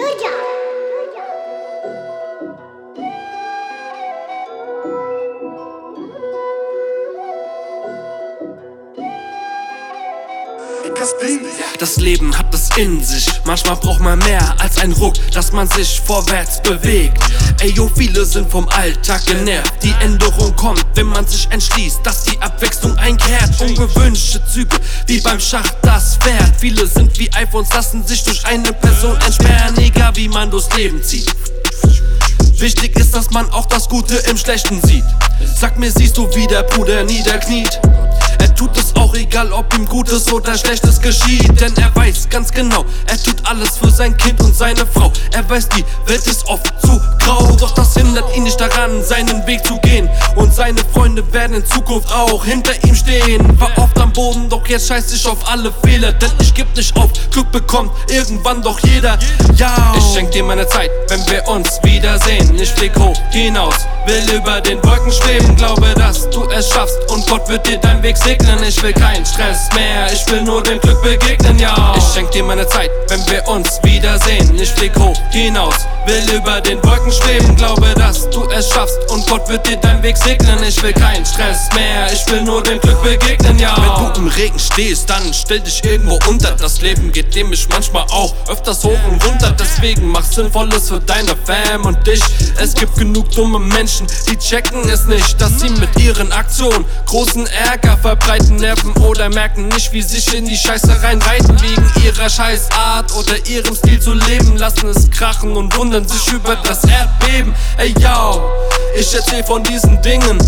Das Leben hat es in sich, manchmal braucht man mehr als ein Ruck, dass man sich vorwärts bewegt. Ey yo, viele sind vom Alltag genervt. Die Änderung kommt, wenn man sich entschließt, dass die Abwechslung einkehrt. Ungewünschte Züge, wie beim Schach das Pferd. Viele sind wie iPhones, lassen sich durch eine Person entsperren, egal wie man durchs Leben zieht. Wichtig ist, dass man auch das Gute im Schlechten sieht. Sag mir, siehst du, wie der Bruder niederkniet? Er tut es auch egal, ob ihm Gutes oder Schlechtes geschieht. Denn er weiß ganz genau, er tut alles für sein Kind und seine Frau. Er weiß, die Welt ist oft zu grau, doch das hindert ihn nicht daran, seinen Weg zu gehen. Und seine Freunde werden in Zukunft auch hinter ihm stehen. War oft am Boden, doch jetzt scheiß ich auf alle Fehler. Denn ich geb nicht auf, Glück bekommt irgendwann doch jeder. Ja, ich schenk dir meine Zeit, wenn wir uns wiedersehen. Ich flieg hoch hinaus, will über den Wolken schweben. Glaube, dass du es schaffst und Gott wird dir deinen Weg segnen. Ich will keinen Stress mehr, ich will nur dem Glück begegnen, ja. Ich schenk dir meine Zeit, wenn wir uns wiedersehen. Ich flieg hoch hinaus, will über den Wolken schweben. Glaube, dass du es schaffst und Gott wird dir deinen Weg segnen. Ich will keinen Stress mehr, ich will nur dem Glück begegnen, ja. Wenn du im Regen stehst, dann stell dich irgendwo unter. Das Leben geht nämlich manchmal auch öfters hoch und runter. Deswegen mach Sinnvolles für deine Fam und dich. Es gibt genug dumme Menschen, die checken es nicht, dass sie mit ihren Aktionen großen Ärger verbreiten, nerven oder merken nicht, wie sich in die Scheiße reinreiten. Wegen ihrer Scheißart oder ihrem Stil zu leben, lassen es krachen und wundern sich über das Erdbeben. Ey yo, ich erzähl von diesen Dingen.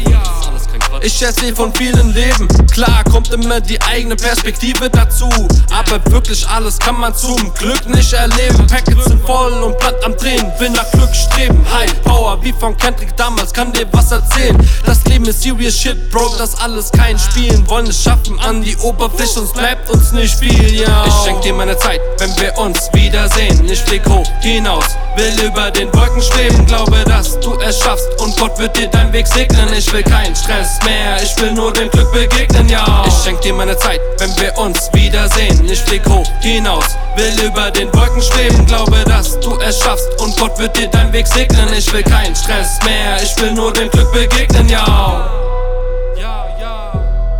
Ich erzähl von vielen Leben. Klar kommt immer die eigene Perspektive dazu, aber wirklich alles kann man zum Glück nicht erleben. Packets sind voll und Blatt am Drehen, will nach Glück streben. High Power wie von Kendrick damals, kann dir was erzählen. Das Leben ist serious shit, Bro, das alles kein Spielen. Wollen es schaffen an die Oberfläche, sonst bleibt uns nicht viel, ja. Ich schenk dir meine Zeit, wenn wir uns wiedersehen. Ich flieg hoch hinaus, will über den Wolken schweben. Glaube, dass du es schaffst und Gott wird dir deinen Weg segnen. Ich will keinen Stress mehr, ich will nur dem Glück begegnen, ja. Ich schenk dir meine Zeit, wenn wir uns wiedersehen. Ich flieg hoch hinaus, will über den Wolken schweben. Glaube, dass du es schaffst und Gott wird dir deinen Weg segnen. Ich will keinen Stress mehr, ich will nur dem Glück begegnen, ja. Ja, ja.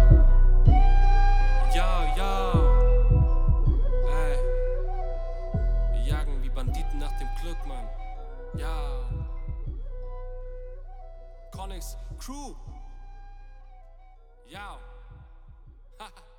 Ja, ja. Ey. Wir jagen wie Banditen nach dem Glück, Mann. Ja. Connix Crew. Ja.